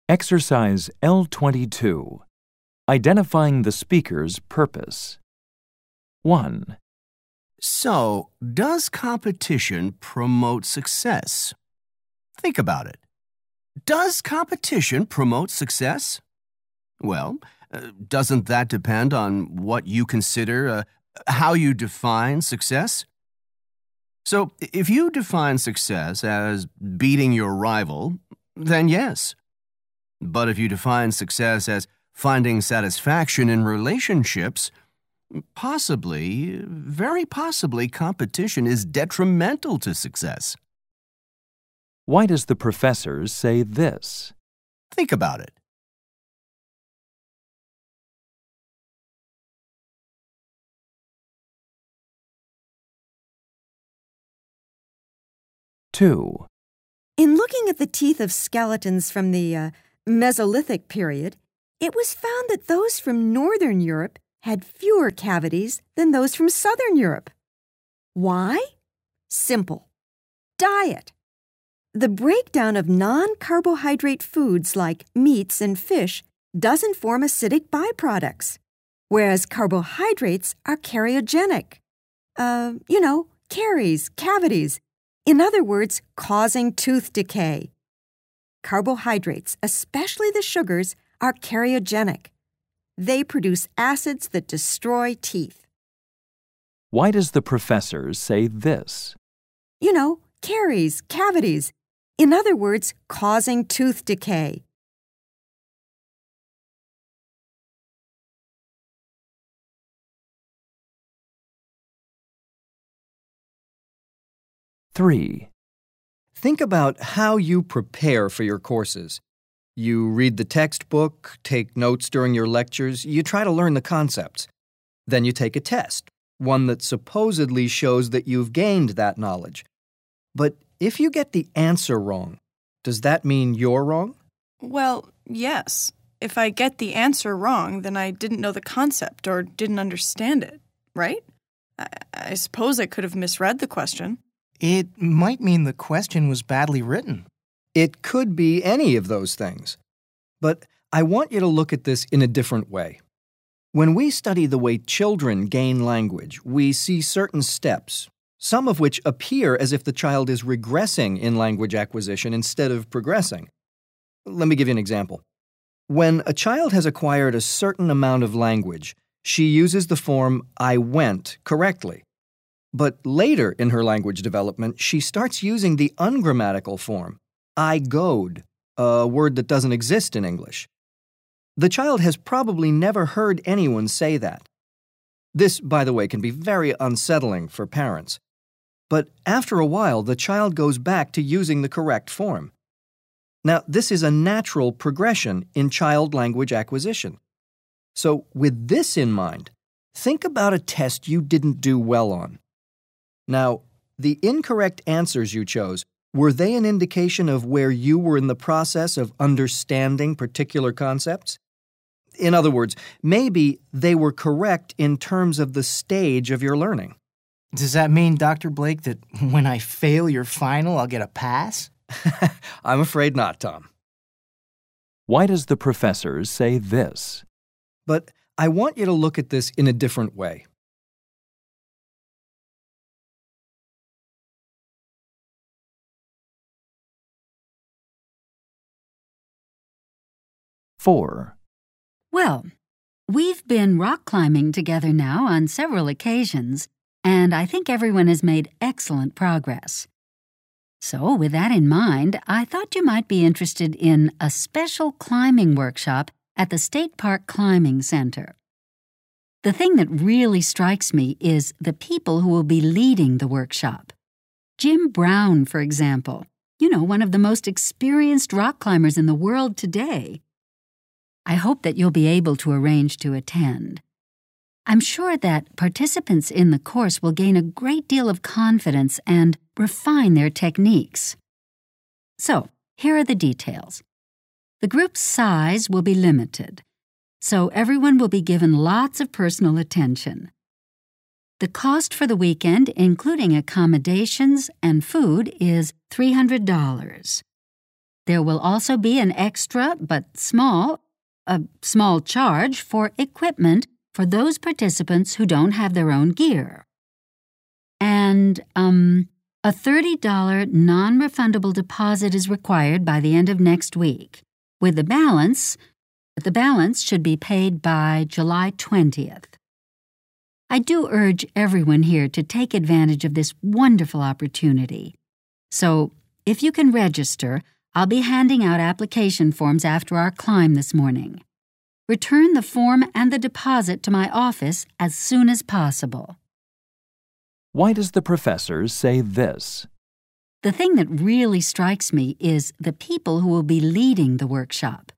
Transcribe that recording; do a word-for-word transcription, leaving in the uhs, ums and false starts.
Exercise L twenty-two. Identifying the speaker's purpose. one. So, does competition promote success? Think about it. Does competition promote success? Well, uh, doesn't that depend on what you consider, uh, how you define success? So, if you define success as beating your rival, then yes. But if you define success as finding satisfaction in relationships, possibly, very possibly, competition is detrimental to success. Why does the professor say this? Think about it. two. In looking at the teeth of skeletons from the uh, Mesolithic period, it was found that those from Northern Europe had fewer cavities than those from Southern Europe. Why? Simple. Diet. The breakdown of non-carbohydrate foods like meats and fish doesn't form acidic byproducts, whereas carbohydrates are cariogenic. Uh, you know, caries, cavities. In other words, causing tooth decay. Carbohydrates, especially the sugars, are cariogenic. They produce acids that destroy teeth. Why does the professor say this? You know, caries, cavities. In other words, causing tooth decay. three. Think about how you prepare for your courses. You read the textbook, take notes during your lectures, you try to learn the concepts. Then you take a test, one that supposedly shows that you've gained that knowledge. But if you get the answer wrong, does that mean you're wrong? Well, yes. If I get the answer wrong, then I didn't know the concept or didn't understand it, right? I, I suppose I could have misread the question. It might mean the question was badly written. It could be any of those things. But I want you to look at this in a different way. When we study the way children gain language, we see certain steps, some of which appear as if the child is regressing in language acquisition instead of progressing. Let me give you an example. When a child has acquired a certain amount of language, she uses the form I went correctly. But later in her language development, she starts using the ungrammatical form, I goed, a word that doesn't exist in English. The child has probably never heard anyone say that. This, by the way, can be very unsettling for parents. But after a while, the child goes back to using the correct form. Now, this is a natural progression in child language acquisition. So, with this in mind, think about a test you didn't do well on. Now, the incorrect answers you chose, were they an indication of where you were in the process of understanding particular concepts? In other words, maybe they were correct in terms of the stage of your learning. Does that mean, Doctor Blake, that when I fail your final, I'll get a pass? I'm afraid not, Tom. Why does the professor say this? But I want you to look at this in a different way. four. Well, we've been rock climbing together now on several occasions, and I think everyone has made excellent progress. So, with that in mind, I thought you might be interested in a special climbing workshop at the State Park Climbing Center. The thing that really strikes me is the people who will be leading the workshop. Jim Brown, for example, you know, one of the most experienced rock climbers in the world today. I hope that you'll be able to arrange to attend. I'm sure that participants in the course will gain a great deal of confidence and refine their techniques. So, here are the details. The group's size will be limited, so everyone will be given lots of personal attention. The cost for the weekend, including accommodations and food, is three hundred dollars. There will also be an extra, but small, a small charge for equipment for those participants who don't have their own gear. And, um, a thirty dollars non-refundable deposit is required by the end of next week, with the balance, the balance should be paid by July twentieth. I do urge everyone here to take advantage of this wonderful opportunity. So, if you can register, I'll be handing out application forms after our climb this morning. Return the form and the deposit to my office as soon as possible. Why does the professor say this? The thing that really strikes me is the people who will be leading the workshop.